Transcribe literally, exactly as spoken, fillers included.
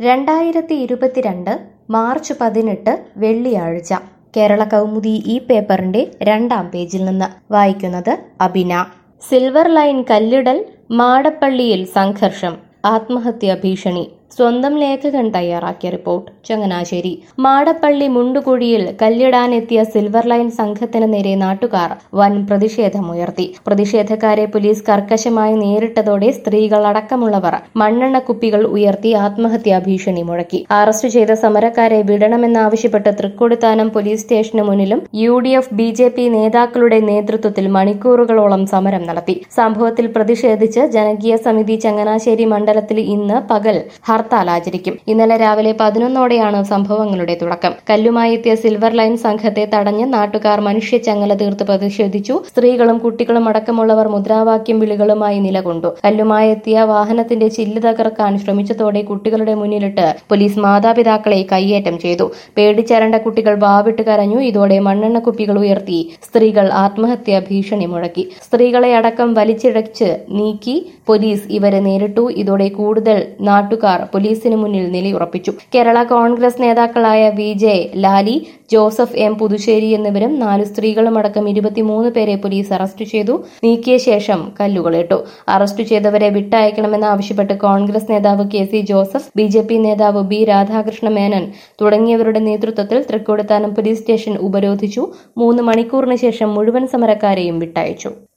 രണ്ടായിരത്തി ഇരുപത്തിരണ്ട് മാർച്ച് പതിനെട്ട് വെള്ളിയാഴ്ച കേരള കൗമുദി ഈ പേപ്പറിന്റെ രണ്ടാം പേജിൽ നിന്ന് വായിക്കുന്നത് അബിന. സിൽവർ ലൈൻ കല്ലിടൽ മാടപ്പള്ളിയിൽ സംഘർഷം, ആത്മഹത്യാ ഭീഷണി. സ്വന്തം ലേഖകൻ തയ്യാറാക്കിയ റിപ്പോർട്ട്. ചങ്ങനാശ്ശേരി മാടപ്പള്ളി മുണ്ടുകുഴിയിൽ കല്ലിടാനെത്തിയ സിൽവർ ലൈൻ സംഘത്തിന് നേരെ നാട്ടുകാർ വൻ പ്രതിഷേധമുയർത്തി. പ്രതിഷേധക്കാരെ പോലീസ് കർക്കശമായി നേരിട്ടതോടെ സ്ത്രീകൾ അടക്കമുള്ളവർ മണ്ണെണ്ണ കുപ്പികൾ ഉയർത്തി ആത്മഹത്യാ ഭീഷണി മുഴക്കി. അറസ്റ്റ് ചെയ്ത സമരക്കാരെ വിടണമെന്നാവശ്യപ്പെട്ട് തൃക്കൊടിത്താനം പോലീസ് സ്റ്റേഷന് മുന്നിലും U D F B J P നേതാക്കളുടെ നേതൃത്വത്തിൽ മണിക്കൂറുകളോളം സമരം നടത്തി. സംഭവത്തിൽ പ്രതിഷേധിച്ച് ജനകീയ സമിതി ചങ്ങനാശ്ശേരി മണ്ഡലത്തിൽ ഇന്ന് പകൽ ഹർത്താൽ ആചരിക്കും. ഇന്നലെ രാവിലെ പതിനൊന്നോടെയാണ് സംഭവങ്ങളുടെ തുടക്കം. കല്ലുമായി എത്തിയ സിൽവർ ലൈൻ സംഘത്തെ തടഞ്ഞ് നാട്ടുകാർ മനുഷ്യച്ചങ്ങല തീർത്ത് പ്രതിഷേധിച്ചു. സ്ത്രീകളും കുട്ടികളും അടക്കമുള്ളവർ മുദ്രാവാക്യം വിളികളുമായി നിലകൊണ്ടു. കല്ലുമായി എത്തിയ വാഹനത്തിന്റെ ചില്ല് തകർക്കാൻ ശ്രമിച്ചതോടെ കുട്ടികളുടെ മുന്നിലിട്ട് പോലീസ് മാതാപിതാക്കളെ കയ്യേറ്റം ചെയ്തു. പേടിച്ചരണ്ട കുട്ടികൾ വാവിട്ട് കരഞ്ഞു. ഇതോടെ മണ്ണെണ്ണ കുപ്പികൾ ഉയർത്തി സ്ത്രീകൾ ആത്മഹത്യാ ഭീഷണി മുഴക്കി. സ്ത്രീകളെ അടക്കം വലിച്ചിഴച്ച് നീക്കി പോലീസ് ഇവരെ നേരിട്ടു. ഇതോടെ കൂടുതൽ നാട്ടുകാർ പോലീസിന് മുന്നിൽ നിലയുറപ്പിച്ചു. കേരള കോൺഗ്രസ് നേതാക്കളായ V J Lali, Joseph M Puthussery എന്നിവരും നാല് സ്ത്രീകളുമടക്കം ഇരുപത്തിമൂന്ന് പേരെ പോലീസ് അറസ്റ്റ് ചെയ്തു. നീക്കിയ ശേഷം കല്ലുകളിട്ടു. അറസ്റ്റ് ചെയ്തവരെ വിട്ടയക്കണമെന്നാവശ്യപ്പെട്ട് കോൺഗ്രസ് നേതാവ് K C Joseph, B J P നേതാവ് ബി രാധാകൃഷ്ണ മേനൻ തുടങ്ങിയവരുടെ നേതൃത്വത്തിൽ തൃക്കൊടിത്താനം പോലീസ് സ്റ്റേഷൻ ഉപരോധിച്ചു. മൂന്ന് മണിക്കൂറിന് ശേഷം മുഴുവൻ സമരക്കാരെയും വിട്ടയച്ചു.